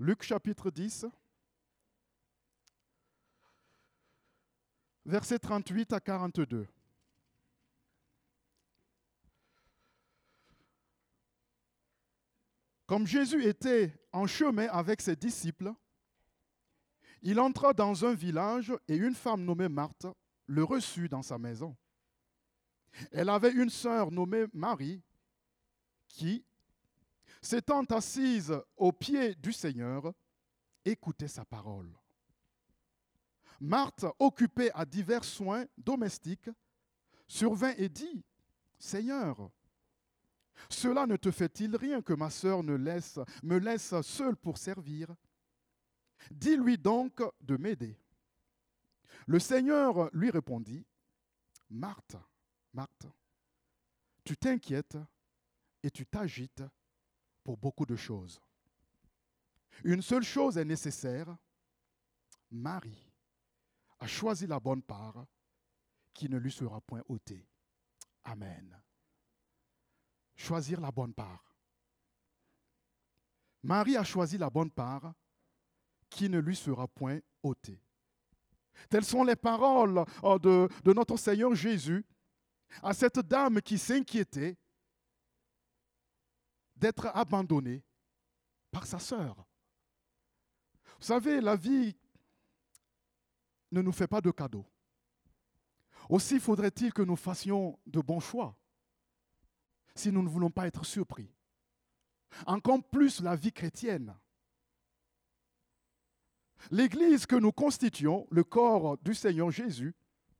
Luc chapitre 10, versets 38 à 42. Comme Jésus était en chemin avec ses disciples, il entra dans un village et une femme nommée Marthe le reçut dans sa maison. Elle avait une sœur nommée Marie qui, s'étant assise aux pieds du Seigneur, écoutait sa parole. Marthe, occupée à divers soins domestiques, survint et dit, « Seigneur, cela ne te fait-il rien que ma sœur me laisse seule pour servir? Dis-lui donc de m'aider. » Le Seigneur lui répondit, « Marthe, Marthe, tu t'inquiètes et tu t'agites pour beaucoup de choses. Une seule chose est nécessaire. Marie a choisi la bonne part qui ne lui sera point ôtée. » Amen. Choisir la bonne part. Marie a choisi la bonne part qui ne lui sera point ôtée. Telles sont les paroles de notre Seigneur Jésus à cette dame qui s'inquiétait d'être abandonnée par sa sœur. Vous savez, la vie ne nous fait pas de cadeaux. Aussi faudrait-il que nous fassions de bons choix si nous ne voulons pas être surpris. Encore plus la vie chrétienne. L'Église que nous constituons, le corps du Seigneur Jésus,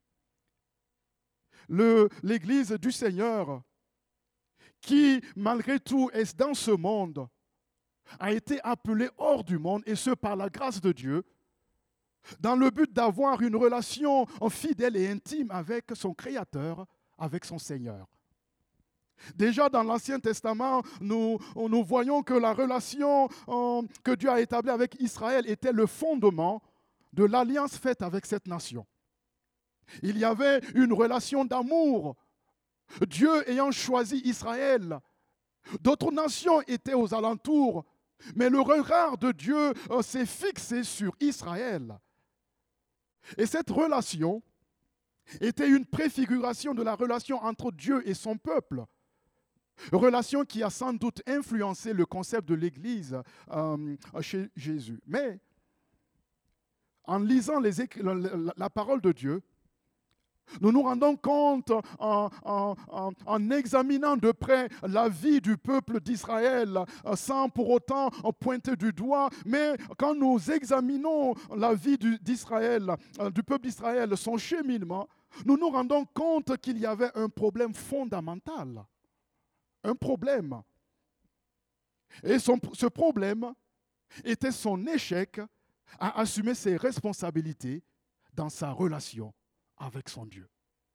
l'Église du Seigneur, qui, malgré tout, est dans ce monde, a été appelée hors du monde, et ce, par la grâce de Dieu, dans le but d'avoir une relation fidèle et intime avec son Créateur, avec son Seigneur. Déjà dans l'Ancien Testament, nous voyons que la relation que Dieu a établie avec Israël était le fondement de l'alliance faite avec cette nation. Il y avait une relation d'amour. Dieu ayant choisi Israël, d'autres nations étaient aux alentours, mais le regard de Dieu s'est fixé sur Israël. Et cette relation était une préfiguration de la relation entre Dieu et son peuple. Relation qui a sans doute influencé le concept de l'Église chez Jésus. Mais en lisant la parole de Dieu, nous nous rendons compte en examinant de près la vie du peuple d'Israël sans pour autant pointer du doigt, mais quand nous examinons la vie d'Israël, du peuple d'Israël, son cheminement, nous nous rendons compte qu'il y avait un problème fondamental. Un problème. Et ce problème était son échec à assumer ses responsabilités dans sa relation avec son Dieu.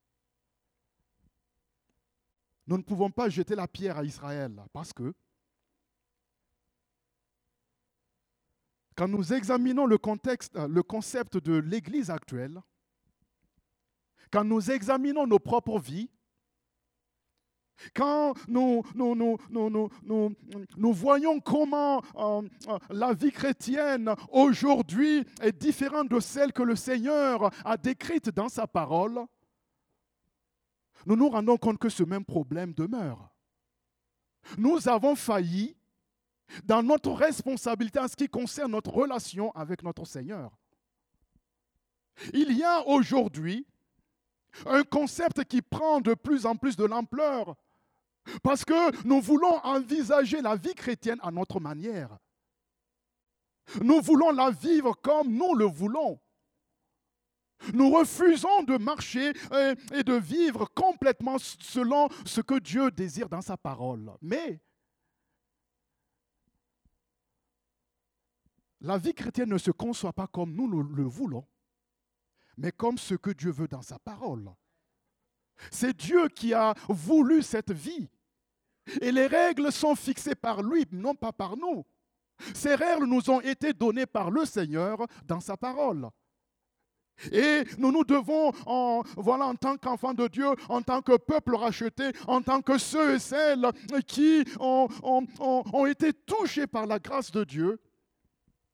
Nous ne pouvons pas jeter la pierre à Israël parce que quand nous examinons le concept de l'Église actuelle, quand nous examinons nos propres vies, quand nous voyons comment la vie chrétienne aujourd'hui est différente de celle que le Seigneur a décrite dans sa parole, nous nous rendons compte que ce même problème demeure. Nous avons failli dans notre responsabilité en ce qui concerne notre relation avec notre Seigneur. Il y a aujourd'hui un concept qui prend de plus en plus de l'ampleur parce que nous voulons envisager la vie chrétienne à notre manière. Nous voulons la vivre comme nous le voulons. Nous refusons de marcher et de vivre complètement selon ce que Dieu désire dans sa parole. Mais la vie chrétienne ne se conçoit pas comme nous le voulons, mais comme ce que Dieu veut dans sa parole. C'est Dieu qui a voulu cette vie. Et les règles sont fixées par lui, non pas par nous. Ces règles nous ont été données par le Seigneur dans sa parole. Et nous devons, en tant qu'enfants de Dieu, en tant que peuple racheté, en tant que ceux et celles qui ont été touchés par la grâce de Dieu,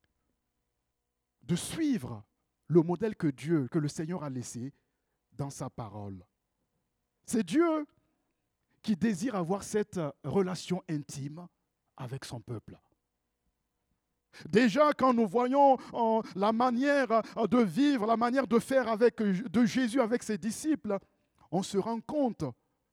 de suivre le modèle que le Seigneur a laissé dans sa parole. C'est Dieu qui désire avoir cette relation intime avec son peuple. Déjà, quand nous voyons la manière de vivre, la manière de faire de Jésus avec ses disciples, on se rend compte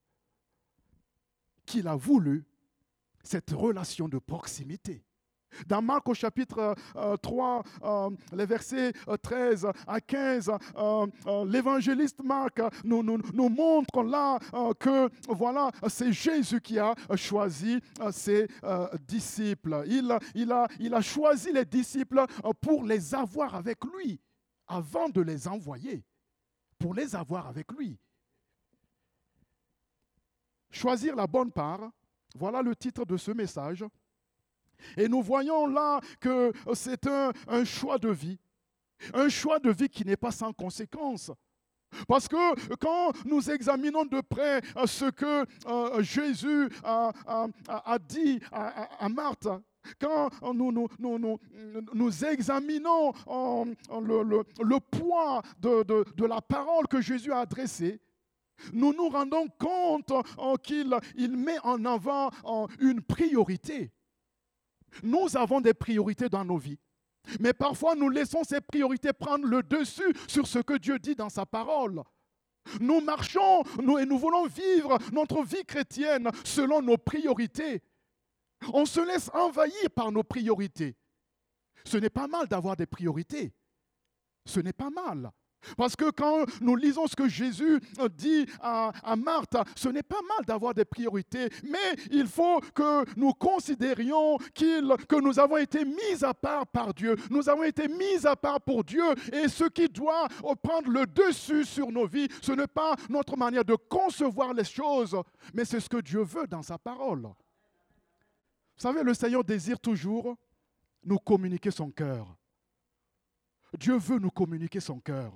qu'il a voulu cette relation de proximité. Dans Marc au chapitre 3, les versets 13 à 15, l'évangéliste Marc nous montre là que voilà, c'est Jésus qui a choisi ses disciples. Il a choisi les disciples pour les avoir avec lui, avant de les envoyer, pour les avoir avec lui. Choisir la bonne part, voilà le titre de ce message. Et nous voyons là que c'est un choix de vie. Un choix de vie qui n'est pas sans conséquence. Parce que quand nous examinons de près ce que Jésus a dit à Marthe, quand nous examinons le poids de la parole que Jésus a adressée, nous nous rendons compte qu'il met en avant une priorité. Nous avons des priorités dans nos vies. Mais parfois, nous laissons ces priorités prendre le dessus sur ce que Dieu dit dans sa parole. Nous marchons et nous voulons vivre notre vie chrétienne selon nos priorités. On se laisse envahir par nos priorités. Ce n'est pas mal d'avoir des priorités. Ce n'est pas mal. Parce que quand nous lisons ce que Jésus dit à Marthe, ce n'est pas mal d'avoir des priorités, mais il faut que nous considérions que nous avons été mis à part par Dieu. Nous avons été mis à part pour Dieu et ce qui doit prendre le dessus sur nos vies, ce n'est pas notre manière de concevoir les choses, mais c'est ce que Dieu veut dans sa parole. Vous savez, le Seigneur désire toujours nous communiquer son cœur. Dieu veut nous communiquer son cœur.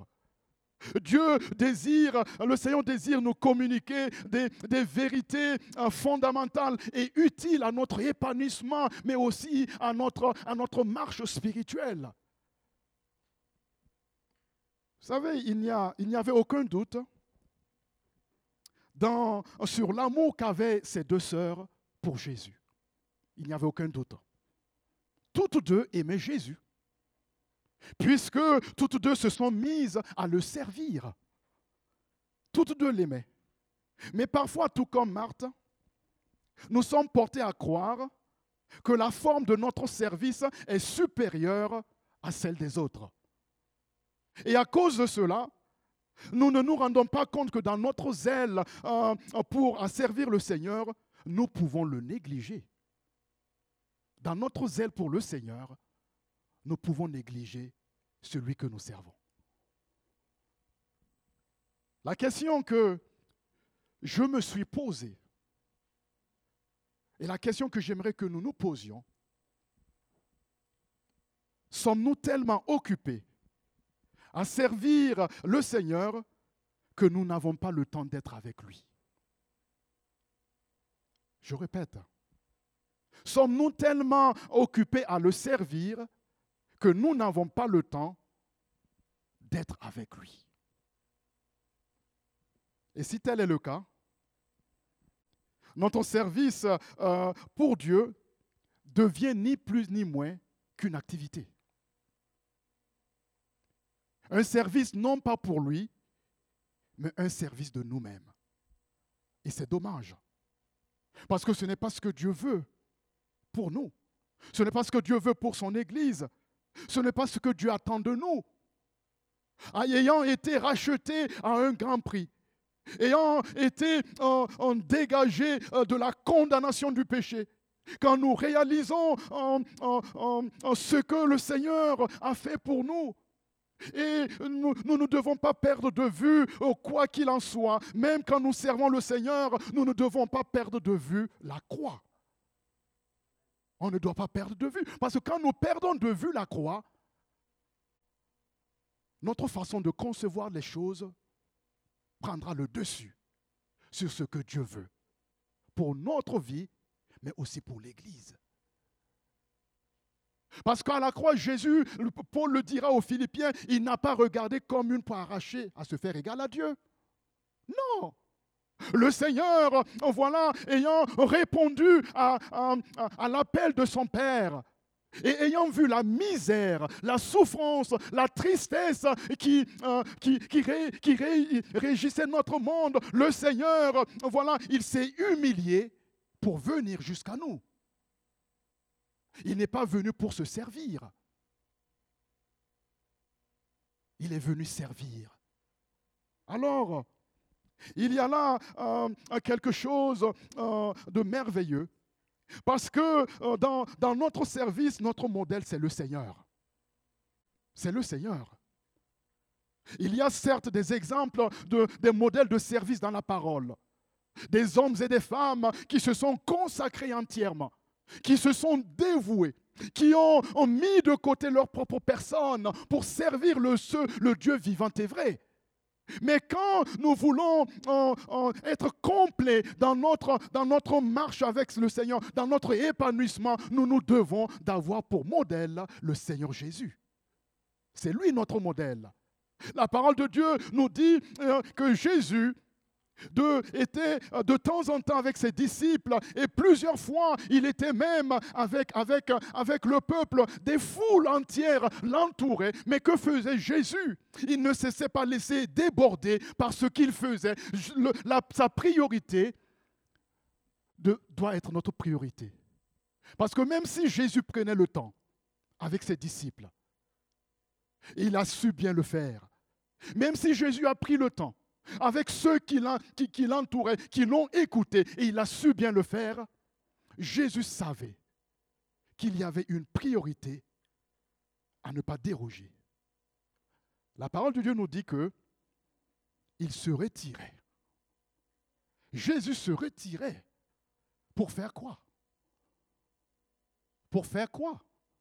Le Seigneur désire nous communiquer des vérités fondamentales et utiles à notre épanouissement, mais aussi à notre marche spirituelle. Vous savez, il n'y avait aucun doute sur l'amour qu'avaient ces deux sœurs pour Jésus. Il n'y avait aucun doute. Toutes deux aimaient Jésus, puisque toutes deux se sont mises à le servir. Toutes deux l'aimaient. Mais parfois, tout comme Marthe, nous sommes portés à croire que la forme de notre service est supérieure à celle des autres. Et à cause de cela, nous ne nous rendons pas compte que dans notre zèle pour servir le Seigneur, nous pouvons le négliger. Dans notre zèle pour le Seigneur, nous pouvons négliger celui que nous servons. La question que je me suis posée, et la question que j'aimerais que nous nous posions, sommes-nous tellement occupés à servir le Seigneur que nous n'avons pas le temps d'être avec lui? Je répète, sommes-nous tellement occupés à le servir que nous n'avons pas le temps d'être avec lui? Et si tel est le cas, notre service pour Dieu devient ni plus ni moins qu'une activité. Un service non pas pour lui, mais un service de nous-mêmes. Et c'est dommage. Parce que ce n'est pas ce que Dieu veut pour nous. Ce n'est pas ce que Dieu veut pour son Église. Ce n'est pas ce que Dieu attend de nous. Ayant été rachetés à un grand prix, ayant été dégagés de la condamnation du péché, quand nous réalisons ce que le Seigneur a fait pour nous, et nous ne devons pas perdre de vue, quoi qu'il en soit, même quand nous servons le Seigneur, nous ne devons pas perdre de vue la croix. On ne doit pas perdre de vue. Parce que quand nous perdons de vue la croix, notre façon de concevoir les choses prendra le dessus sur ce que Dieu veut pour notre vie, mais aussi pour l'Église. Parce qu'à la croix, Jésus, Paul le dira aux Philippiens, il n'a pas regardé comme une poire arrachée à se faire égal à Dieu. Non. Le Seigneur, voilà, ayant répondu à l'appel de son Père, et ayant vu la misère, la souffrance, la tristesse qui régissait notre monde, le Seigneur, voilà, il s'est humilié pour venir jusqu'à nous. Il n'est pas venu pour se servir. Il est venu servir. Alors, il y a là quelque chose de merveilleux. Parce que dans notre service, notre modèle, c'est le Seigneur. C'est le Seigneur. Il y a certes des exemples, des modèles de service dans la parole. Des hommes et des femmes qui se sont consacrés entièrement, qui se sont dévoués, qui ont mis de côté leur propre personne pour servir le Dieu vivant et vrai. Mais quand nous voulons être complets dans notre marche avec le Seigneur, dans notre épanouissement, nous devons d'avoir pour modèle le Seigneur Jésus. C'est lui notre modèle. La parole de Dieu nous dit que Jésus était de temps en temps avec ses disciples et plusieurs fois il était même avec le peuple, des foules entières l'entouraient. Mais que faisait Jésus? Il ne se laissait pas laisser déborder par ce qu'il faisait. Sa priorité doit être notre priorité. Parce que même si Jésus prenait le temps avec ses disciples, il a su bien le faire. Même si Jésus a pris le temps avec ceux qui l'entouraient, qui l'ont écouté, et il a su bien le faire, Jésus savait qu'il y avait une priorité à ne pas déroger. La parole de Dieu nous dit que il se retirait. Jésus se retirait. Pour faire quoi? Pour faire quoi?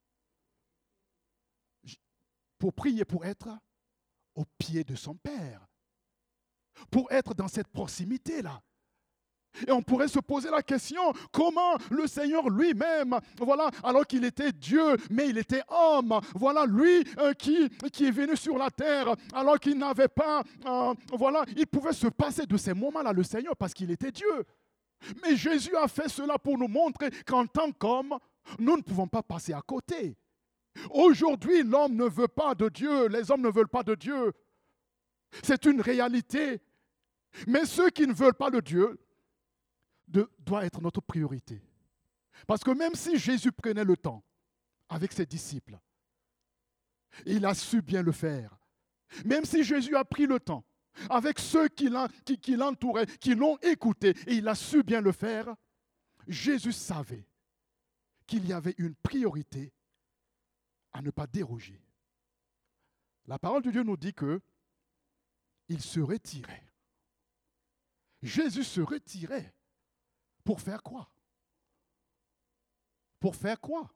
Pour prier, pour être au pied de son Père. Pour être dans cette proximité-là. Et on pourrait se poser la question, comment le Seigneur lui-même, voilà, alors qu'il était Dieu, mais il était homme, voilà, lui qui est venu sur la terre, alors qu'il n'avait pas, voilà, il pouvait se passer de ces moments-là, le Seigneur, parce qu'il était Dieu. Mais Jésus a fait cela pour nous montrer qu'en tant qu'homme, nous ne pouvons pas passer à côté. Aujourd'hui, l'homme ne veut pas de Dieu, les hommes ne veulent pas de Dieu. C'est une réalité. Mais ceux qui ne veulent pas de Dieu doit être notre priorité. Parce que même si Jésus prenait le temps avec ses disciples, il a su bien le faire. Même si Jésus a pris le temps avec ceux qui l'entouraient, qui l'ont écouté, et il a su bien le faire, Jésus savait qu'il y avait une priorité à ne pas déroger. La parole de Dieu nous dit que il se retirait. Jésus se retirait. Pour faire quoi? Pour faire quoi?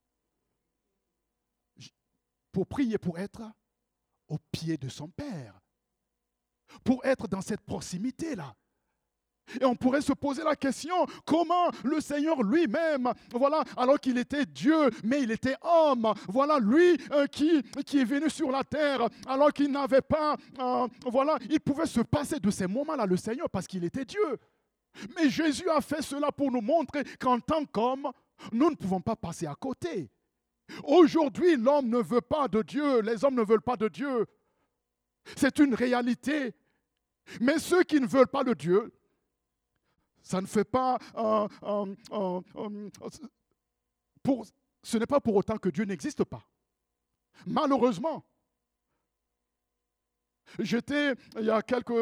Pour prier, pour être au pied de son Père. Pour être dans cette proximité-là. Et on pourrait se poser la question, comment le Seigneur lui-même, voilà, alors qu'il était Dieu, mais il était homme, voilà, lui qui est venu sur la terre, alors qu'il n'avait pas, voilà, il pouvait se passer de ces moments-là, le Seigneur, parce qu'il était Dieu. Mais Jésus a fait cela pour nous montrer qu'en tant qu'homme, nous ne pouvons pas passer à côté. Aujourd'hui, l'homme ne veut pas de Dieu, les hommes ne veulent pas de Dieu. C'est une réalité. Mais ceux qui ne veulent pas de Dieu, ça ne fait pas... ce n'est pas pour autant que Dieu n'existe pas. Malheureusement. J'étais, il y a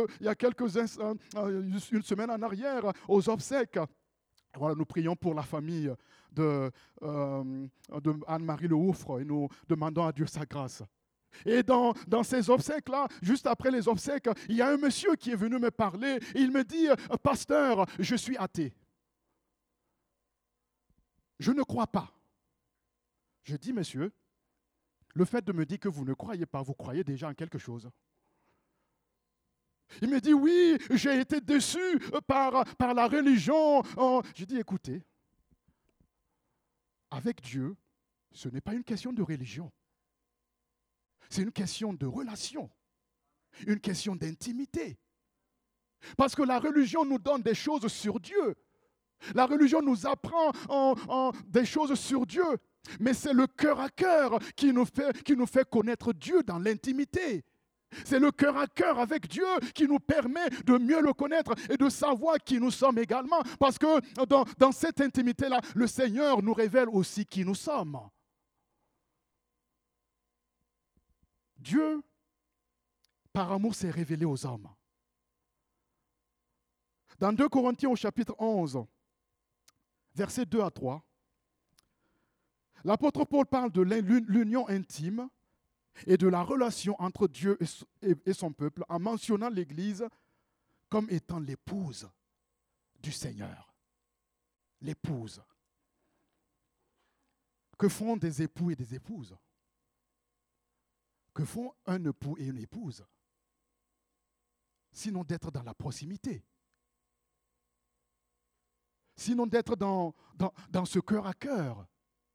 une semaine en arrière, aux obsèques. Voilà, nous prions pour la famille de Anne-Marie Le Houfre et nous demandons à Dieu sa grâce. Et dans ces obsèques-là, juste après les obsèques, il y a un monsieur qui est venu me parler et il me dit, « Pasteur, je suis athée. Je ne crois pas. » Je dis, « Monsieur, le fait de me dire que vous ne croyez pas, vous croyez déjà en quelque chose. » Il me dit, « Oui, j'ai été déçu par la religion. » J'ai dit, « Écoutez, avec Dieu, Ce n'est pas une question de religion. C'est une question de relation, une question d'intimité. Parce que la religion nous donne des choses sur Dieu. La religion nous apprend des choses sur Dieu. Mais c'est le cœur à cœur qui nous fait connaître Dieu dans l'intimité. C'est le cœur à cœur avec Dieu qui nous permet de mieux le connaître et de savoir qui nous sommes également. Parce que dans cette intimité-là, le Seigneur nous révèle aussi qui nous sommes. Dieu, par amour, s'est révélé aux hommes. Dans 2 Corinthiens au chapitre 11, versets 2 à 3, l'apôtre Paul parle de l'union intime et de la relation entre Dieu et son peuple en mentionnant l'Église comme étant l'épouse du Seigneur. L'épouse. Que font des époux et des épouses? Que font un époux et une épouse? Sinon d'être dans la proximité. Sinon d'être dans ce cœur à cœur.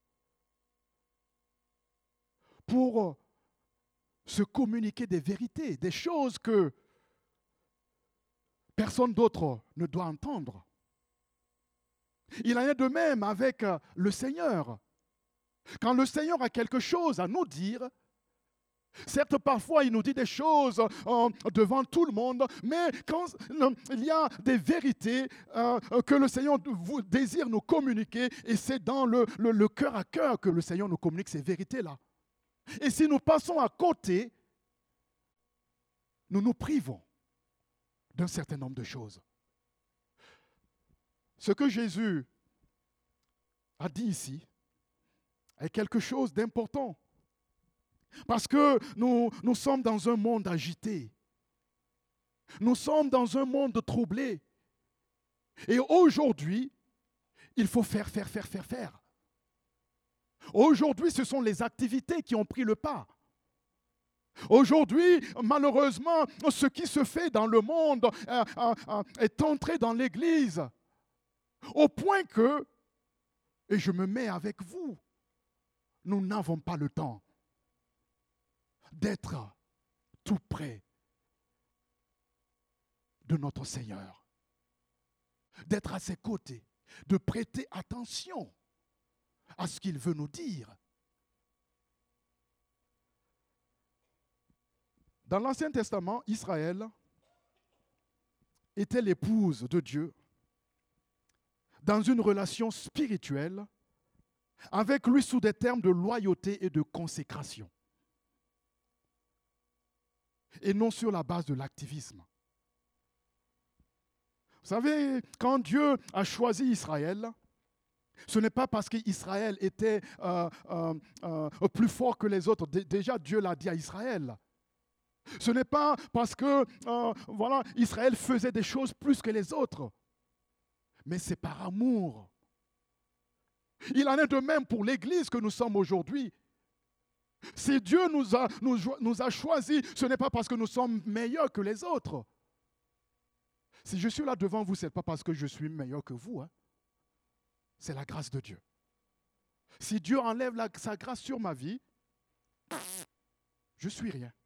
Pour se communiquer des vérités, des choses que personne d'autre ne doit entendre. Il en est de même avec le Seigneur. Quand le Seigneur a quelque chose à nous dire, certes, parfois, il nous dit des choses devant tout le monde, mais quand il y a des vérités que le Seigneur désire nous communiquer, et c'est dans le cœur à cœur que le Seigneur nous communique ces vérités-là. Et si nous passons à côté, nous nous privons d'un certain nombre de choses. Ce que Jésus a dit ici est quelque chose d'important. Parce que nous sommes dans un monde agité. Nous sommes dans un monde troublé. Et aujourd'hui, il faut faire. Aujourd'hui, ce sont les activités qui ont pris le pas. Aujourd'hui, malheureusement, ce qui se fait dans le monde est entré dans l'Église. Au point que, et je me mets avec vous, nous n'avons pas le temps d'être tout près de notre Seigneur, d'être à ses côtés, de prêter attention à ce qu'il veut nous dire. Dans l'Ancien Testament, Israël était l'épouse de Dieu dans une relation spirituelle avec lui sous des termes de loyauté et de consécration. Et non sur la base de l'activisme. Vous savez, quand Dieu a choisi Israël, ce n'est pas parce qu'Israël était plus fort que les autres. Déjà, Dieu l'a dit à Israël. Ce n'est pas parce que Israël faisait des choses plus que les autres. Mais c'est par amour. Il en est de même pour l'Église que nous sommes aujourd'hui. Si Dieu nous a choisis, ce n'est pas parce que nous sommes meilleurs que les autres. Si je suis là devant vous, ce n'est pas parce que je suis meilleur que vous. C'est la grâce de Dieu. Si Dieu enlève sa grâce sur ma vie, je ne suis rien.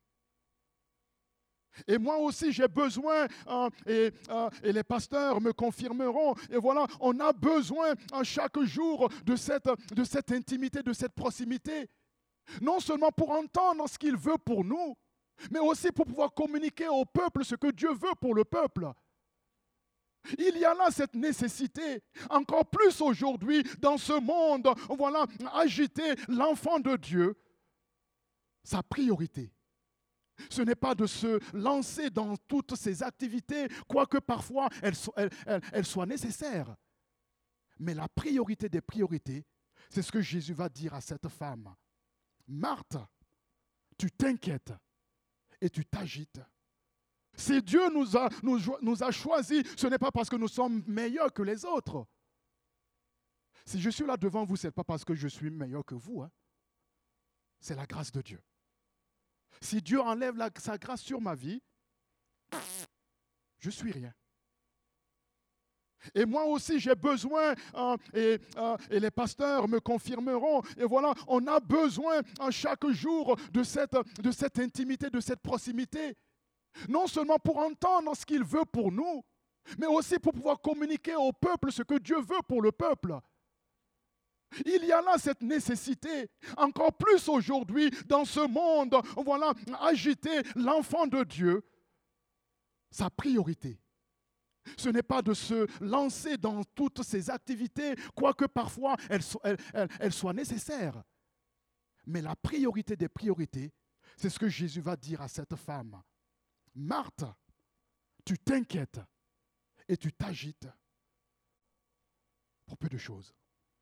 Et moi aussi, j'ai besoin, et les pasteurs me confirmeront, et voilà, on a besoin chaque jour de cette intimité, de cette proximité. Non seulement pour entendre ce qu'il veut pour nous, mais aussi pour pouvoir communiquer au peuple ce que Dieu veut pour le peuple. Il y a là cette nécessité, encore plus aujourd'hui, dans ce monde, agité, l'enfant de Dieu, sa priorité. Ce n'est pas de se lancer dans toutes ces activités, quoique parfois elles soient nécessaires. Mais la priorité des priorités, c'est ce que Jésus va dire à cette femme. Marthe, tu t'inquiètes et tu t'agites. Si Dieu nous a choisis, ce n'est pas parce que nous sommes meilleurs que les autres. Si je suis là devant vous, ce n'est pas parce que je suis meilleur que vous. C'est la grâce de Dieu. Si Dieu enlève sa grâce sur ma vie, je ne suis rien. Et moi aussi, j'ai besoin, et les pasteurs me confirmeront, et voilà, on a besoin chaque jour de cette intimité, de cette proximité. Non seulement pour entendre ce qu'il veut pour nous, mais aussi pour pouvoir communiquer au peuple ce que Dieu veut pour le peuple. Il y a là cette nécessité, encore plus aujourd'hui, dans ce monde, voilà, agité, l'enfant de Dieu, sa priorité. Ce n'est pas de se lancer dans toutes ces activités, quoique parfois elles soient nécessaires. Mais la priorité des priorités, c'est ce que Jésus va dire à cette femme. Marthe, tu t'inquiètes et tu t'agites pour peu de choses.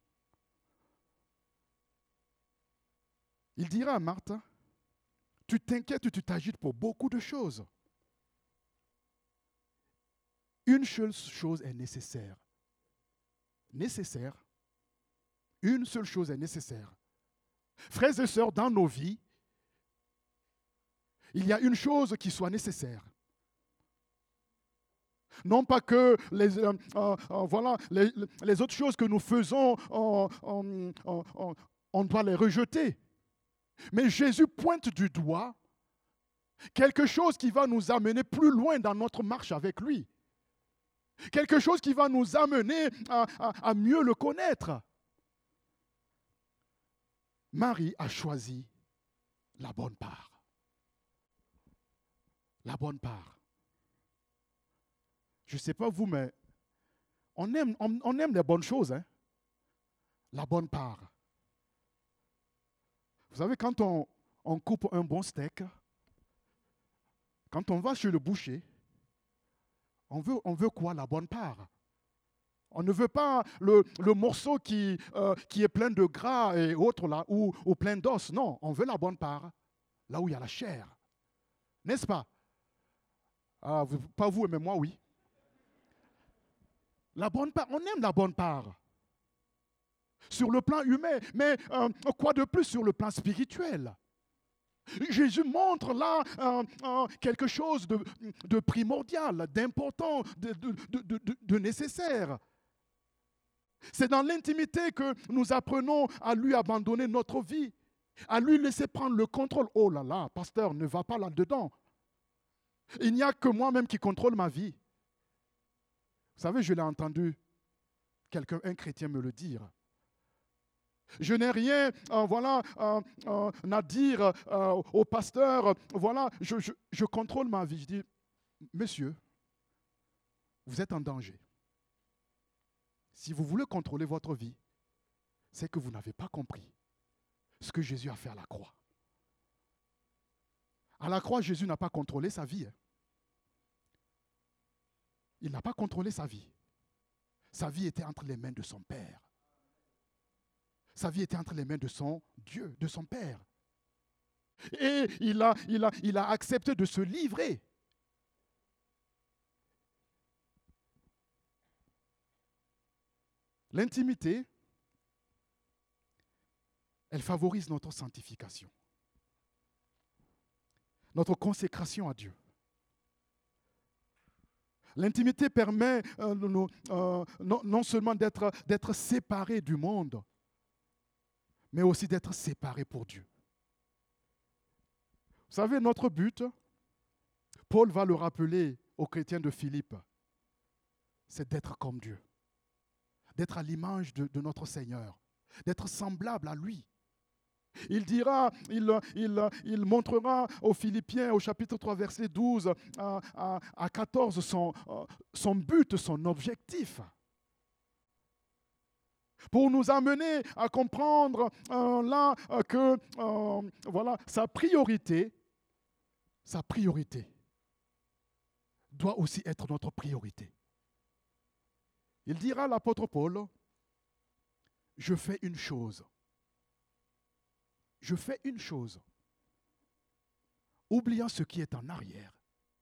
Il dira à Marthe, tu t'inquiètes et tu t'agites pour beaucoup de choses. Une seule chose est nécessaire. Nécessaire. Une seule chose est nécessaire. Frères et sœurs, dans nos vies, il y a une chose qui soit nécessaire. Non pas que les autres choses que nous faisons, on doit les rejeter. Mais Jésus pointe du doigt quelque chose qui va nous amener plus loin dans notre marche avec lui. Quelque chose qui va nous amener à mieux le connaître. Marie a choisi la bonne part. La bonne part. Je ne sais pas vous, mais on aime les bonnes choses. Hein? La bonne part. Vous savez, quand on coupe un bon steak, quand on va chez le boucher, on veut quoi? La bonne part. On ne veut pas le morceau qui est plein de gras et autres là, ou plein d'os. Non, on veut la bonne part, là où il y a la chair. N'est-ce pas? Pas vous, mais moi, oui. La bonne part, on aime la bonne part. Sur le plan humain, mais quoi de plus sur le plan spirituel? Jésus montre là quelque chose de primordial, d'important, de nécessaire. C'est dans l'intimité que nous apprenons à lui abandonner notre vie, à lui laisser prendre le contrôle. Oh là là, pasteur, ne va pas là-dedans. Il n'y a que moi-même qui contrôle ma vie. Vous savez, je l'ai entendu un chrétien me le dire. Je n'ai rien à dire au pasteur. Voilà, je contrôle ma vie. Je dis, monsieur, vous êtes en danger. Si vous voulez contrôler votre vie, c'est que vous n'avez pas compris ce que Jésus a fait à la croix. À la croix, Jésus n'a pas contrôlé sa vie. Il n'a pas contrôlé sa vie. Sa vie était entre les mains de son Père. Sa vie était entre les mains de son Dieu, de son Père. Et il a accepté de se livrer. L'intimité, elle favorise notre sanctification, notre consécration à Dieu. L'intimité permet non seulement d'être séparé du monde, mais aussi d'être séparé pour Dieu. Vous savez, notre but, Paul va le rappeler aux chrétiens de Philippe, c'est d'être comme Dieu, d'être à l'image de notre Seigneur, d'être semblable à lui. Il dira, il montrera aux Philippiens, au chapitre 3, verset 12 à 14, son but, son objectif. Pour nous amener à comprendre que sa priorité doit aussi être notre priorité. Il dira à l'apôtre Paul, je fais une chose. Je fais une chose. Oubliant ce qui est en arrière,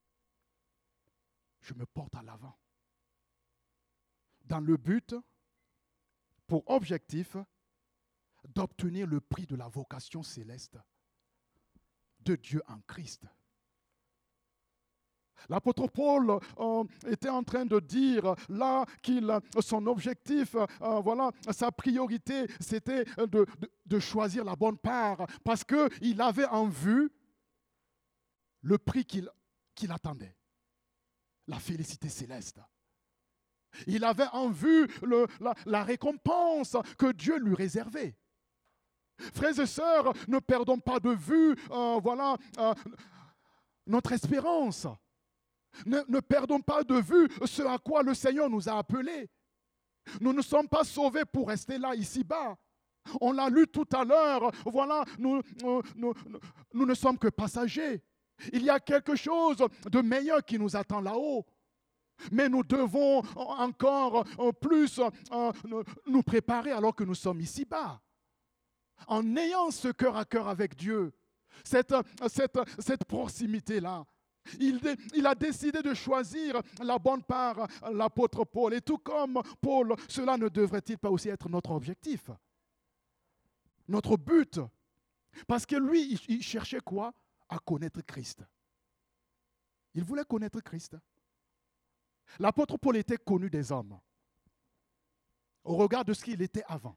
je me porte à l'avant. Dans le but, pour objectif, d'obtenir le prix de la vocation céleste de Dieu en Christ. L'apôtre Paul était en train de dire là son objectif, voilà, sa priorité, c'était de choisir la bonne part parce qu'il avait en vue le prix qu'il attendait, la félicité céleste. Il avait en vue la récompense que Dieu lui réservait. Frères et sœurs, ne perdons pas de vue voilà, notre espérance. Ne perdons pas de vue ce à quoi le Seigneur nous a appelés. Nous ne sommes pas sauvés pour rester là, ici-bas. On l'a lu tout à l'heure. Voilà, nous ne sommes que passagers. Il y a quelque chose de meilleur qui nous attend là-haut. Mais nous devons encore plus nous préparer alors que nous sommes ici-bas. En ayant ce cœur à cœur avec Dieu, cette proximité-là. Il a décidé de choisir la bonne part, l'apôtre Paul. Et tout comme Paul, cela ne devrait-il pas aussi être notre objectif? Notre but? Parce que lui, il cherchait quoi? À connaître Christ. Il voulait connaître Christ. L'apôtre Paul était connu des hommes au regard de ce qu'il était avant.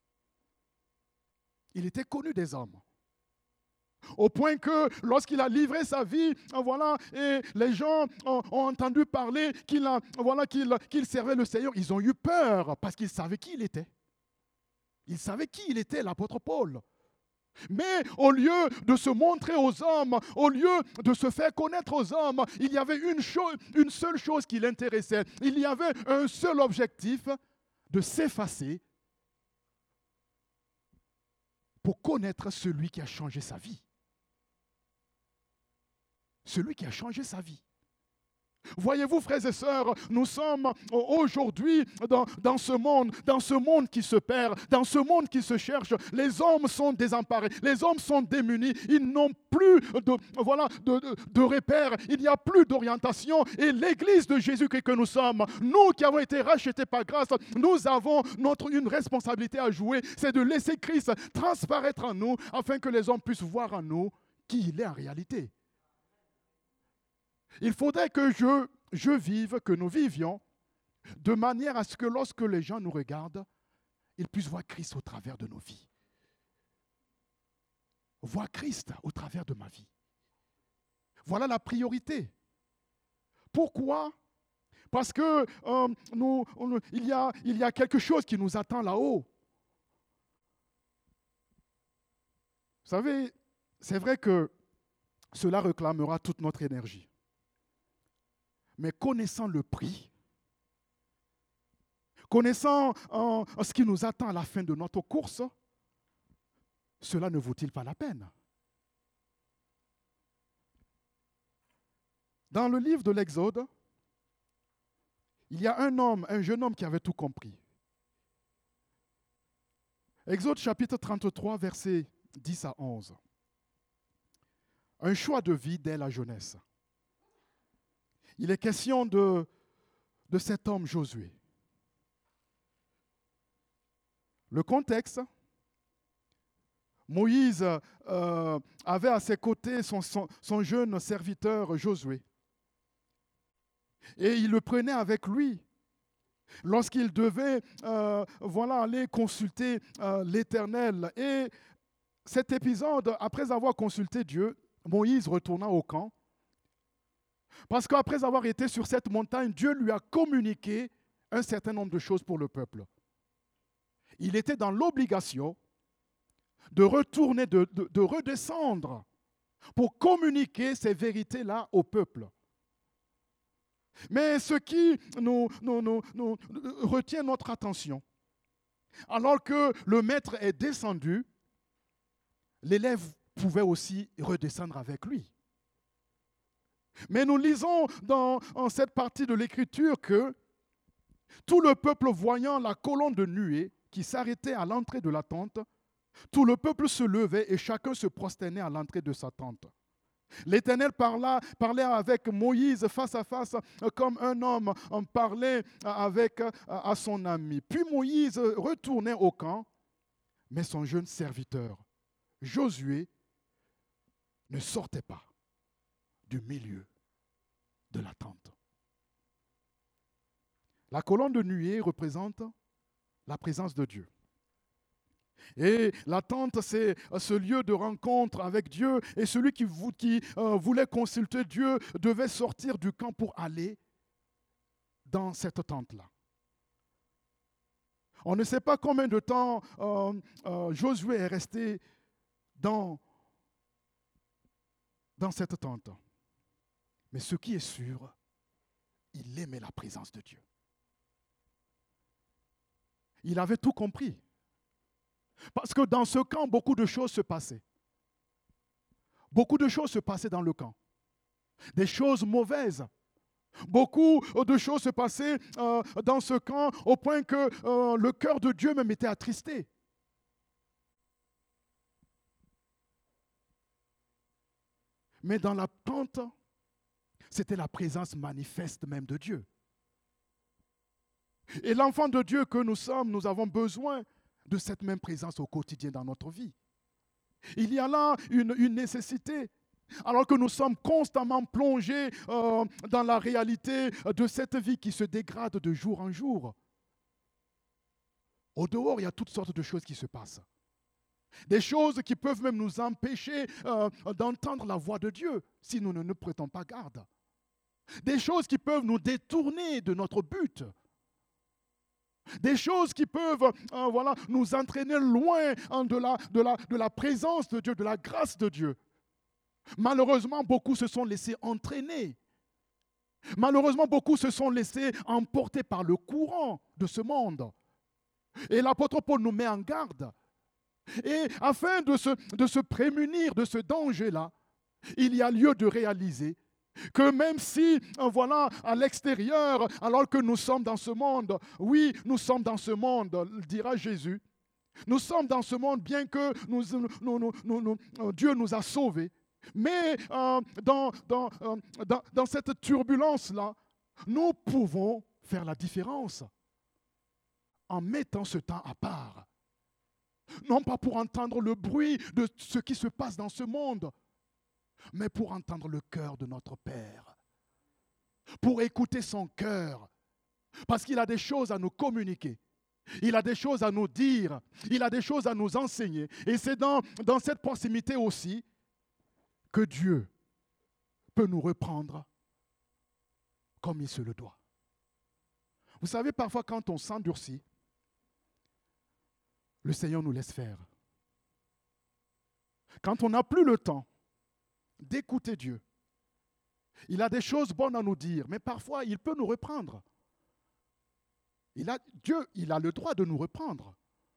Il était connu des hommes. Au point que lorsqu'il a livré sa vie, voilà, et les gens ont entendu parler qu'il servait le Seigneur, ils ont eu peur parce qu'ils savaient qui il était. Ils savaient qui il était, l'apôtre Paul. Mais au lieu de se montrer aux hommes, au lieu de se faire connaître aux hommes, il y avait une seule chose qui l'intéressait. Il y avait un seul objectif, de s'effacer pour connaître celui qui a changé sa vie. Celui qui a changé sa vie. Voyez-vous, frères et sœurs, nous sommes aujourd'hui dans ce monde qui se perd, dans ce monde qui se cherche. Les hommes sont désemparés, les hommes sont démunis, ils n'ont plus de repères, il n'y a plus d'orientation. Et l'Église de Jésus-Christ que nous sommes, nous qui avons été rachetés par grâce, nous avons une responsabilité à jouer, c'est de laisser Christ transparaître en nous, afin que les hommes puissent voir en nous qui il est en réalité. Il faudrait que je vive, que nous vivions, de manière à ce que lorsque les gens nous regardent, ils puissent voir Christ au travers de nos vies. Voir Christ au travers de ma vie. Voilà la priorité. Pourquoi? Parce que il y a quelque chose qui nous attend là-haut. Vous savez, c'est vrai que cela réclamera toute notre énergie. Mais connaissant le prix, connaissant ce qui nous attend à la fin de notre course, cela ne vaut-il pas la peine? Dans le livre de l'Exode, il y a un jeune homme qui avait tout compris. Exode chapitre 33, versets 10 à 11. Un choix de vie dès la jeunesse. Il est question de cet homme Josué. Le contexte, Moïse avait à ses côtés son jeune serviteur Josué. Et il le prenait avec lui lorsqu'il devait aller consulter l'Éternel. Et cet épisode, après avoir consulté Dieu, Moïse retourna au camp. Parce qu'après avoir été sur cette montagne, Dieu lui a communiqué un certain nombre de choses pour le peuple. Il était dans l'obligation de retourner, de redescendre pour communiquer ces vérités-là au peuple. Mais ce qui nous retient notre attention, alors que le maître est descendu, l'élève pouvait aussi redescendre avec lui. Mais nous lisons dans cette partie de l'Écriture que tout le peuple voyant la colonne de nuée qui s'arrêtait à l'entrée de la tente, tout le peuple se levait et chacun se prosternait à l'entrée de sa tente. L'Éternel parlait avec Moïse face à face comme un homme parlait à son ami. Puis Moïse retournait au camp, mais son jeune serviteur, Josué, ne sortait pas du milieu de la tente. La colonne de nuée représente la présence de Dieu. Et la tente, c'est ce lieu de rencontre avec Dieu. Et celui qui voulait consulter Dieu devait sortir du camp pour aller dans cette tente-là. On ne sait pas combien de temps Josué est resté dans cette tente. Mais ce qui est sûr, il aimait la présence de Dieu. Il avait tout compris. Parce que dans ce camp, beaucoup de choses se passaient. Beaucoup de choses se passaient dans le camp. Des choses mauvaises. Beaucoup de choses se passaient dans ce camp au point que le cœur de Dieu même était attristé. Mais dans la tente, c'était la présence manifeste même de Dieu. Et l'enfant de Dieu que nous sommes, nous avons besoin de cette même présence au quotidien dans notre vie. Il y a là une nécessité. Alors que nous sommes constamment plongés dans la réalité de cette vie qui se dégrade de jour en jour. Au dehors, il y a toutes sortes de choses qui se passent. Des choses qui peuvent même nous empêcher d'entendre la voix de Dieu si nous ne prêtons pas garde. Des choses qui peuvent nous détourner de notre but. Des choses qui peuvent nous entraîner loin de la présence de Dieu, de la grâce de Dieu. Malheureusement, beaucoup se sont laissés entraîner. Malheureusement, beaucoup se sont laissés emporter par le courant de ce monde. Et l'apôtre Paul nous met en garde. Et afin de se prémunir de ce danger-là, il y a lieu de réaliser que même si, à l'extérieur, alors que nous sommes dans ce monde, oui, nous sommes dans ce monde, dira Jésus, nous sommes dans ce monde bien que Dieu nous a sauvés. Mais dans cette turbulence-là, nous pouvons faire la différence en mettant ce temps à part. Non pas pour entendre le bruit de ce qui se passe dans ce monde, mais pour entendre le cœur de notre Père, pour écouter son cœur, parce qu'il a des choses à nous communiquer. Il a des choses à nous dire, il a des choses à nous enseigner. Et c'est dans cette proximité aussi que Dieu peut nous reprendre comme il se le doit. Vous savez, parfois quand on s'endurcit, le Seigneur nous laisse faire. Quand on n'a plus le temps d'écouter Dieu, il a des choses bonnes à nous dire, mais parfois il peut nous reprendre. Dieu, il a le droit de nous reprendre.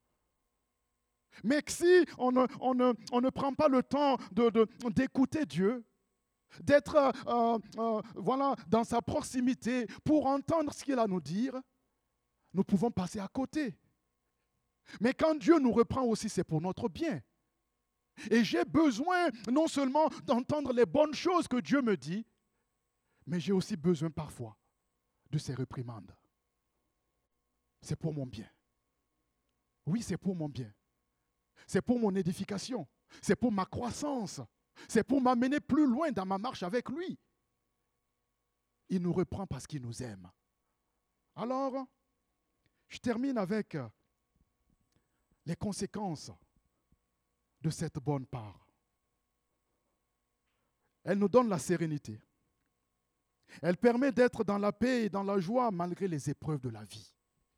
Mais si on ne prend pas le temps d'écouter Dieu, d'être dans sa proximité pour entendre ce qu'il a à nous dire, nous pouvons passer à côté. Mais quand Dieu nous reprend aussi, c'est pour notre bien. Et j'ai besoin non seulement d'entendre les bonnes choses que Dieu me dit, mais j'ai aussi besoin parfois de ses réprimandes. C'est pour mon bien. Oui, c'est pour mon bien. C'est pour mon édification. C'est pour ma croissance. C'est pour m'amener plus loin dans ma marche avec lui. Il nous reprend parce qu'il nous aime. Alors, je termine avec les conséquences de cette bonne part. Elle nous donne la sérénité. Elle permet d'être dans la paix et dans la joie malgré les épreuves de la vie.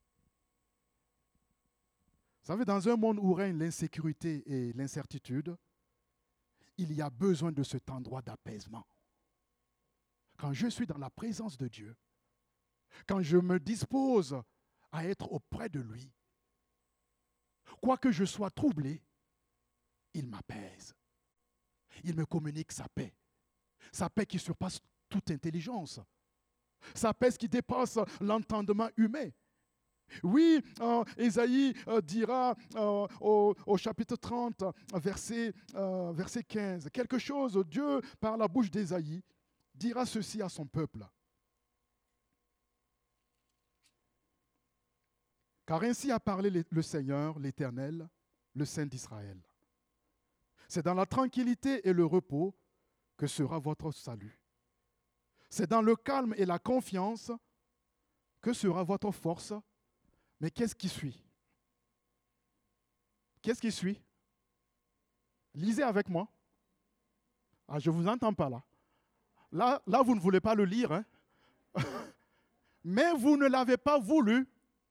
Vous savez, dans un monde où règne l'insécurité et l'incertitude, il y a besoin de cet endroit d'apaisement. Quand je suis dans la présence de Dieu, quand je me dispose à être auprès de lui, quoique je sois troublé, il m'apaise. Il me communique sa paix qui surpasse toute intelligence, sa paix qui dépasse l'entendement humain. Oui, Ésaïe dira au chapitre 30, verset 15, quelque chose, Dieu, par la bouche d'Ésaïe, dira ceci à son peuple. Car ainsi a parlé le Seigneur, l'Éternel, le Saint d'Israël. C'est dans la tranquillité et le repos que sera votre salut. C'est dans le calme et la confiance que sera votre force. Mais qu'est-ce qui suit? Qu'est-ce qui suit? Lisez avec moi. Ah, je ne vous entends pas là. Là, vous ne voulez pas le lire. Hein? Mais vous ne l'avez pas voulu.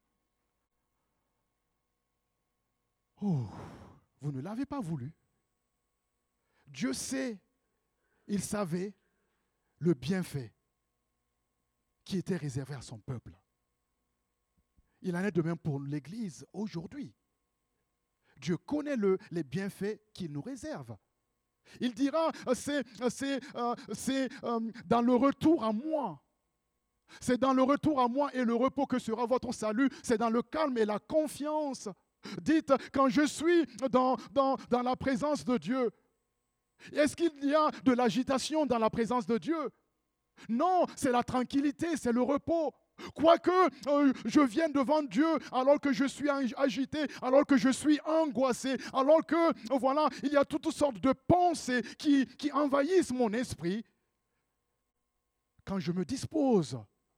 Oh, vous ne l'avez pas voulu. Dieu sait, il savait le bienfait qui était réservé à son peuple. Il en est de même pour l'Église aujourd'hui. Dieu connaît les bienfaits qu'il nous réserve. Il dira, c'est dans le retour à moi. C'est dans le retour à moi et le repos que sera votre salut. C'est dans le calme et la confiance. Dites, quand je suis dans la présence de Dieu, est-ce qu'il y a de l'agitation dans la présence de Dieu? Non, c'est la tranquillité, c'est le repos. Quoique je vienne devant Dieu alors que je suis agité, alors que je suis angoissé, alors que, voilà, il y a toutes sortes de pensées qui envahissent mon esprit. Quand je me dispose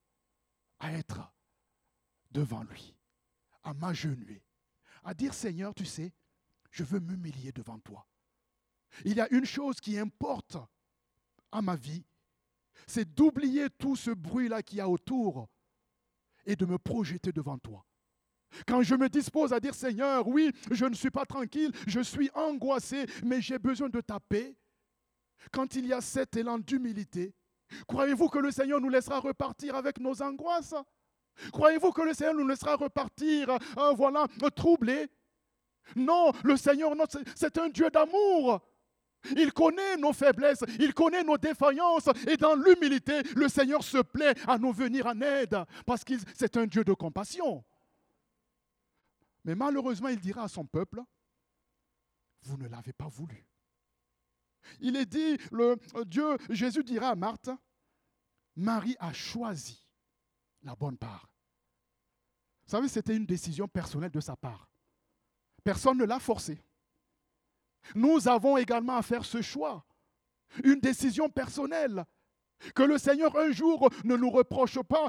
à être devant lui, à m'agenouiller, à dire Seigneur, tu sais, je veux m'humilier devant toi. Il y a une chose qui importe à ma vie, c'est d'oublier tout ce bruit-là qu'il y a autour et de me projeter devant toi. Quand je me dispose à dire Seigneur, oui, je ne suis pas tranquille, je suis angoissé, mais j'ai besoin de ta paix. Quand il y a cet élan d'humilité, croyez-vous que le Seigneur nous laissera repartir avec nos angoisses? Croyez-vous que le Seigneur nous laissera repartir, troublés? Non, le Seigneur, non, c'est un Dieu d'amour. Il connaît nos faiblesses, il connaît nos défaillances et dans l'humilité, le Seigneur se plaît à nous venir en aide parce que c'est un Dieu de compassion. Mais malheureusement, il dira à son peuple, vous ne l'avez pas voulu. Il est dit, Jésus dira à Marthe, Marie a choisi la bonne part. Vous savez, c'était une décision personnelle de sa part. Personne ne l'a forcé. Nous avons également à faire ce choix, une décision personnelle. Que le Seigneur un jour ne nous reproche pas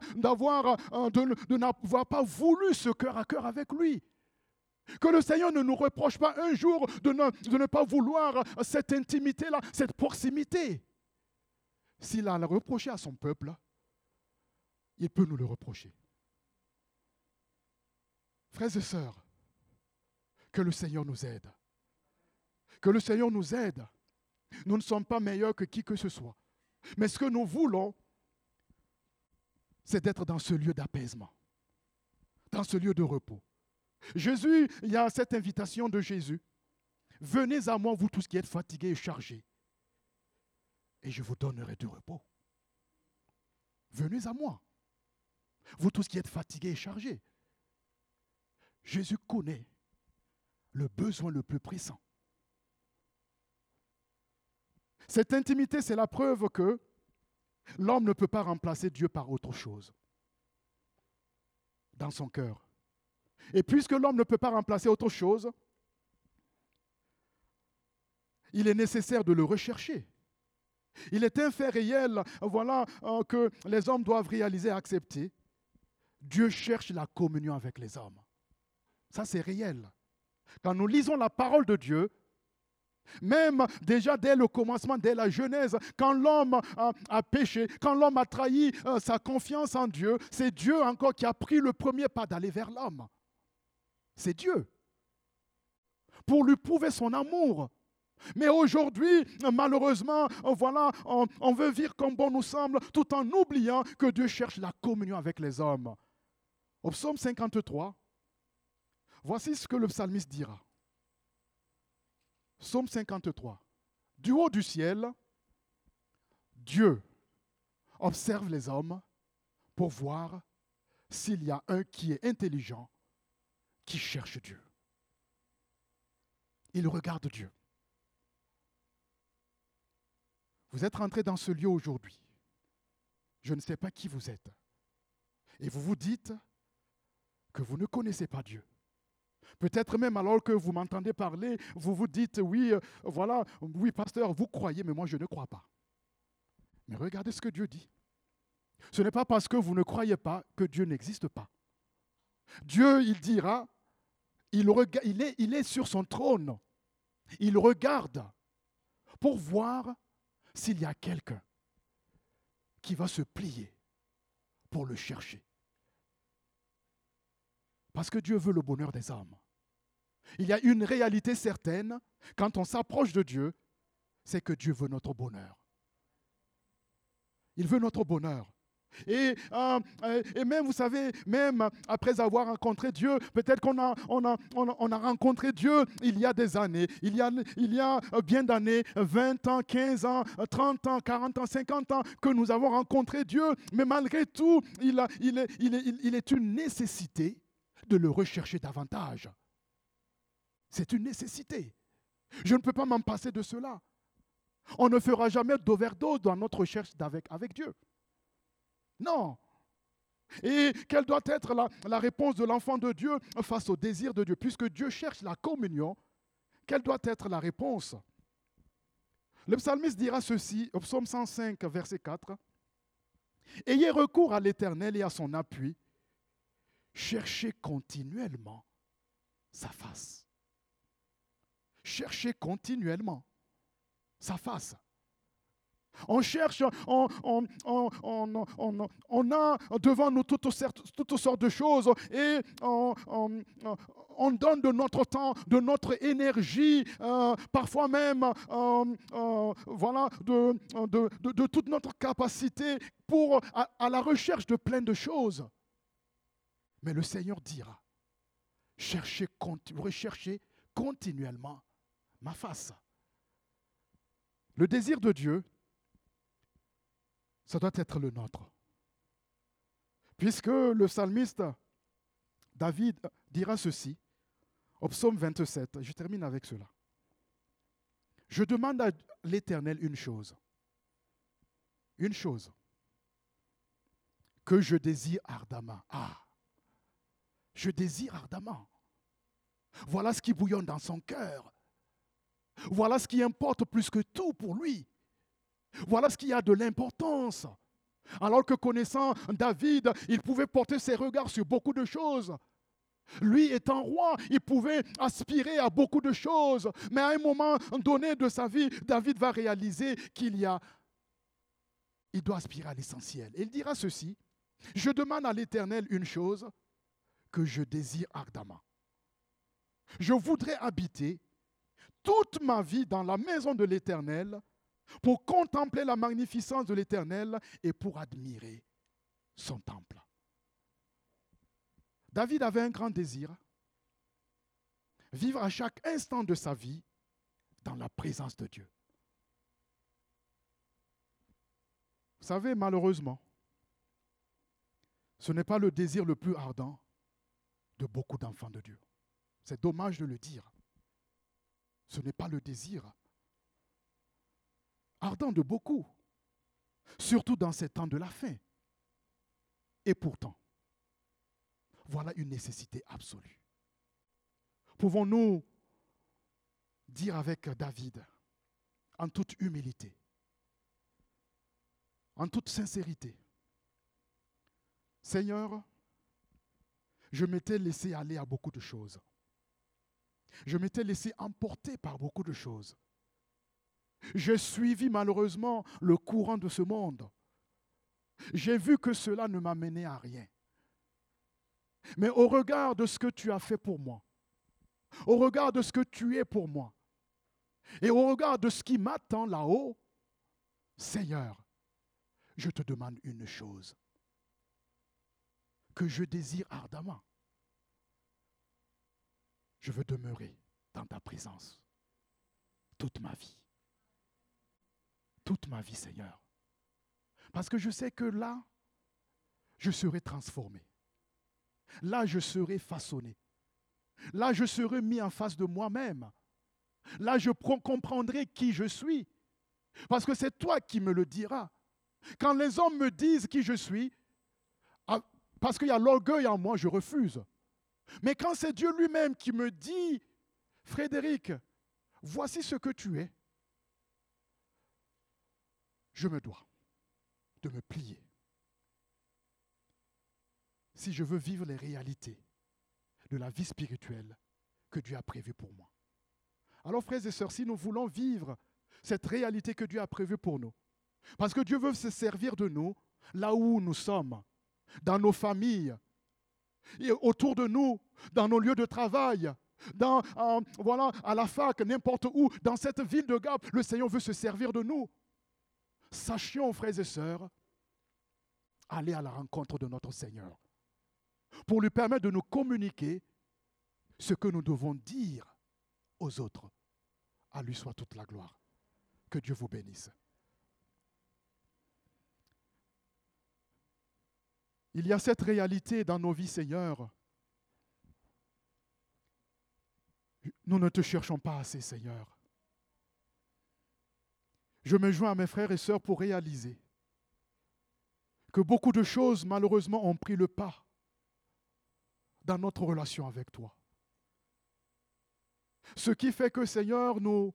de n'avoir pas voulu ce cœur à cœur avec lui. Que le Seigneur ne nous reproche pas un jour de ne pas vouloir cette intimité-là, cette proximité. S'il a reproché à son peuple, il peut nous le reprocher. Frères et sœurs, que le Seigneur nous aide. Que le Seigneur nous aide. Nous ne sommes pas meilleurs que qui que ce soit. Mais ce que nous voulons, c'est d'être dans ce lieu d'apaisement, dans ce lieu de repos. Jésus, il y a cette invitation de Jésus. Venez à moi, vous tous qui êtes fatigués et chargés, et je vous donnerai du repos. Venez à moi, vous tous qui êtes fatigués et chargés. Jésus connaît le besoin le plus pressant. Cette intimité, c'est la preuve que l'homme ne peut pas remplacer Dieu par autre chose dans son cœur. Et puisque l'homme ne peut pas remplacer autre chose, il est nécessaire de le rechercher. Il est un fait réel, que les hommes doivent réaliser et accepter. Dieu cherche la communion avec les hommes. Ça, c'est réel. Quand nous lisons la parole de Dieu, même déjà dès le commencement, dès la Genèse, quand l'homme a péché, quand l'homme a trahi sa confiance en Dieu, c'est Dieu encore qui a pris le premier pas d'aller vers l'homme. C'est Dieu. Pour lui prouver son amour. Mais aujourd'hui, malheureusement, on veut vivre comme bon nous semble, tout en oubliant que Dieu cherche la communion avec les hommes. Au psaume 53, voici ce que le psalmiste dira. Psaume 53. Du haut du ciel, Dieu observe les hommes pour voir s'il y a un qui est intelligent, qui cherche Dieu. Il regarde Dieu. Vous êtes rentrés dans ce lieu aujourd'hui. Je ne sais pas qui vous êtes. Et vous vous dites que vous ne connaissez pas Dieu. Peut-être même alors que vous m'entendez parler, vous vous dites, oui, oui, pasteur, vous croyez, mais moi je ne crois pas. Mais regardez ce que Dieu dit. Ce n'est pas parce que vous ne croyez pas que Dieu n'existe pas. Dieu, il dira, il est sur son trône. Il regarde pour voir s'il y a quelqu'un qui va se plier pour le chercher. Parce que Dieu veut le bonheur des hommes. Il y a une réalité certaine, quand on s'approche de Dieu, c'est que Dieu veut notre bonheur. Il veut notre bonheur. Et même, vous savez, même après avoir rencontré Dieu, peut-être qu'on a rencontré Dieu il y a des années, il y a bien d'années, 20 ans, 15 ans, 30 ans, 40 ans, 50 ans, que nous avons rencontré Dieu, mais malgré tout, il est une nécessité de le rechercher davantage. C'est une nécessité. Je ne peux pas m'en passer de cela. On ne fera jamais d'overdose dans notre recherche avec Dieu. Non. Et quelle doit être la réponse de l'enfant de Dieu face au désir de Dieu? Puisque Dieu cherche la communion, quelle doit être la réponse? Le psalmiste dira ceci, au psaume 105, verset 4. « Ayez recours à l'Éternel et à son appui. Cherchez continuellement sa face. » Cherchez continuellement sa face. On cherche, on a devant nous toutes sortes de choses et on donne de notre temps, de notre énergie, parfois même voilà, de toute notre capacité à la recherche de plein de choses. Mais le Seigneur dira, recherchez continuellement ma face. Le désir de Dieu, ça doit être le nôtre. Puisque le psalmiste David dira ceci, au psaume 27, je termine avec cela. Je demande à l'Éternel une chose, que je désire ardemment. Je désire ardemment. Voilà ce qui bouillonne dans son cœur. Voilà ce qui importe plus que tout pour lui. Voilà ce qui a de l'importance. Alors que connaissant David, il pouvait porter ses regards sur beaucoup de choses. Lui étant roi, il pouvait aspirer à beaucoup de choses. Mais à un moment donné de sa vie, David va réaliser il doit aspirer à l'essentiel. Et il dira ceci, je demande à l'Éternel une chose que je désire ardemment. Je voudrais habiter toute ma vie dans la maison de l'Éternel pour contempler la magnificence de l'Éternel et pour admirer son temple. David avait un grand désir, vivre à chaque instant de sa vie dans la présence de Dieu. Vous savez, malheureusement, ce n'est pas le désir le plus ardent de beaucoup d'enfants de Dieu. C'est dommage de le dire. Ce n'est pas le désir ardent de beaucoup, surtout dans ces temps de la fin. Et pourtant, voilà une nécessité absolue. Pouvons-nous dire avec David, en toute humilité, en toute sincérité, Seigneur, je m'étais laissé aller à beaucoup de choses. Je m'étais laissé emporter par beaucoup de choses. J'ai suivi malheureusement le courant de ce monde. J'ai vu que cela ne m'a mené à rien. Mais au regard de ce que tu as fait pour moi, au regard de ce que tu es pour moi, et au regard de ce qui m'attend là-haut, Seigneur, je te demande une chose, que je désire ardemment. Je veux demeurer dans ta présence toute ma vie. Toute ma vie, Seigneur. Parce que je sais que là, je serai transformé. Là, je serai façonné. Là, je serai mis en face de moi-même. Là, je comprendrai qui je suis. Parce que c'est toi qui me le diras. Quand les hommes me disent qui je suis, parce qu'il y a l'orgueil en moi, je refuse. Mais quand c'est Dieu lui-même qui me dit, Frédéric, voici ce que tu es, je me dois de me plier si je veux vivre les réalités de la vie spirituelle que Dieu a prévue pour moi. Alors, frères et sœurs, si nous voulons vivre cette réalité que Dieu a prévue pour nous, parce que Dieu veut se servir de nous là où nous sommes, dans nos familles, et autour de nous, dans nos lieux de travail, voilà, à la fac, n'importe où, dans cette ville de Gap, le Seigneur veut se servir de nous. Sachions, frères et sœurs, aller à la rencontre de notre Seigneur pour lui permettre de nous communiquer ce que nous devons dire aux autres. À lui soit toute la gloire. Que Dieu vous bénisse. Il y a cette réalité dans nos vies, Seigneur. Nous ne te cherchons pas assez, Seigneur. Je me joins à mes frères et sœurs pour réaliser que beaucoup de choses, malheureusement, ont pris le pas dans notre relation avec toi. Ce qui fait que, Seigneur, nous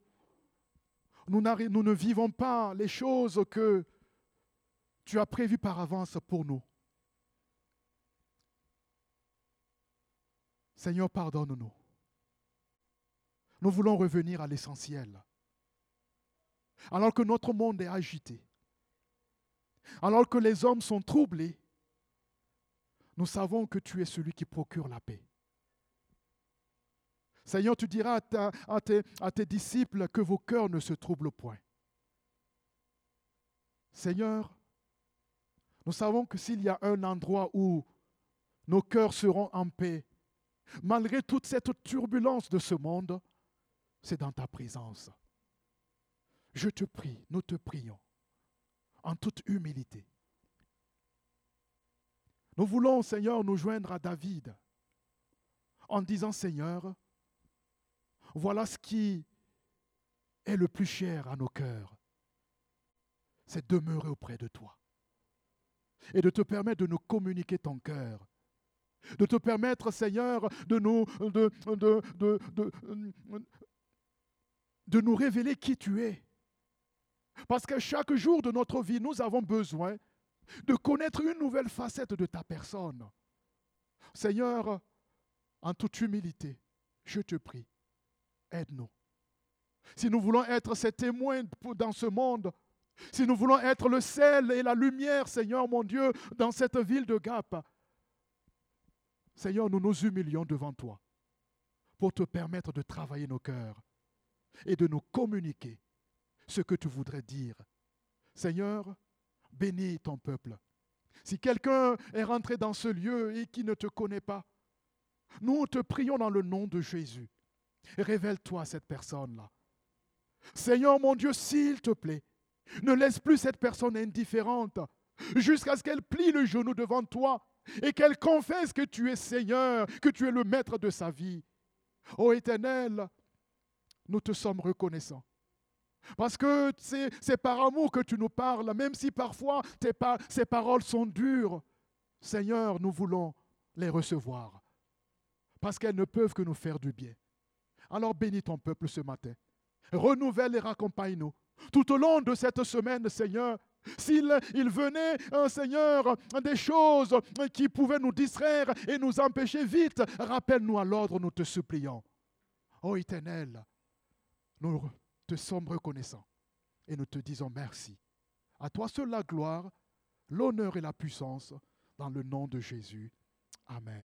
ne vivons pas les choses que tu as prévues par avance pour nous. Seigneur, pardonne-nous. Nous voulons revenir à l'essentiel. Alors que notre monde est agité, alors que les hommes sont troublés, nous savons que tu es celui qui procure la paix. Seigneur, tu diras à tes disciples que vos cœurs ne se troublent point. Seigneur, nous savons que s'il y a un endroit où nos cœurs seront en paix, malgré toute cette turbulence de ce monde, c'est dans ta présence. Je te prie, nous te prions, en toute humilité. Nous voulons, Seigneur, nous joindre à David en disant, Seigneur, voilà ce qui est le plus cher à nos cœurs, c'est demeurer auprès de toi et de te permettre de nous communiquer ton cœur, de te permettre, Seigneur, de nous révéler qui tu es. Parce que chaque jour de notre vie, nous avons besoin de connaître une nouvelle facette de ta personne. Seigneur, en toute humilité, je te prie, aide-nous. Si nous voulons être ces témoins dans ce monde, si nous voulons être le sel et la lumière, Seigneur mon Dieu, dans cette ville de Gap, Seigneur, nous nous humilions devant toi pour te permettre de travailler nos cœurs et de nous communiquer ce que tu voudrais dire. Seigneur, bénis ton peuple. Si quelqu'un est rentré dans ce lieu et qui ne te connaît pas, nous te prions dans le nom de Jésus. Révèle-toi à cette personne-là. Seigneur mon Dieu, s'il te plaît, ne laisse plus cette personne indifférente jusqu'à ce qu'elle plie le genou devant toi et qu'elle confesse que tu es Seigneur, que tu es le maître de sa vie. Ô Éternel, nous te sommes reconnaissants. Parce que c'est par amour que tu nous parles, même si parfois ces paroles sont dures. Seigneur, nous voulons les recevoir, parce qu'elles ne peuvent que nous faire du bien. Alors bénis ton peuple ce matin. Renouvelle et raccompagne-nous. Tout au long de cette semaine, Seigneur, s'il venait, Seigneur, des choses qui pouvaient nous distraire et nous empêcher vite, rappelle-nous à l'ordre, nous te supplions. Ô Éternel, nous te sommes reconnaissants et nous te disons merci. À toi seul la gloire, l'honneur et la puissance, dans le nom de Jésus. Amen.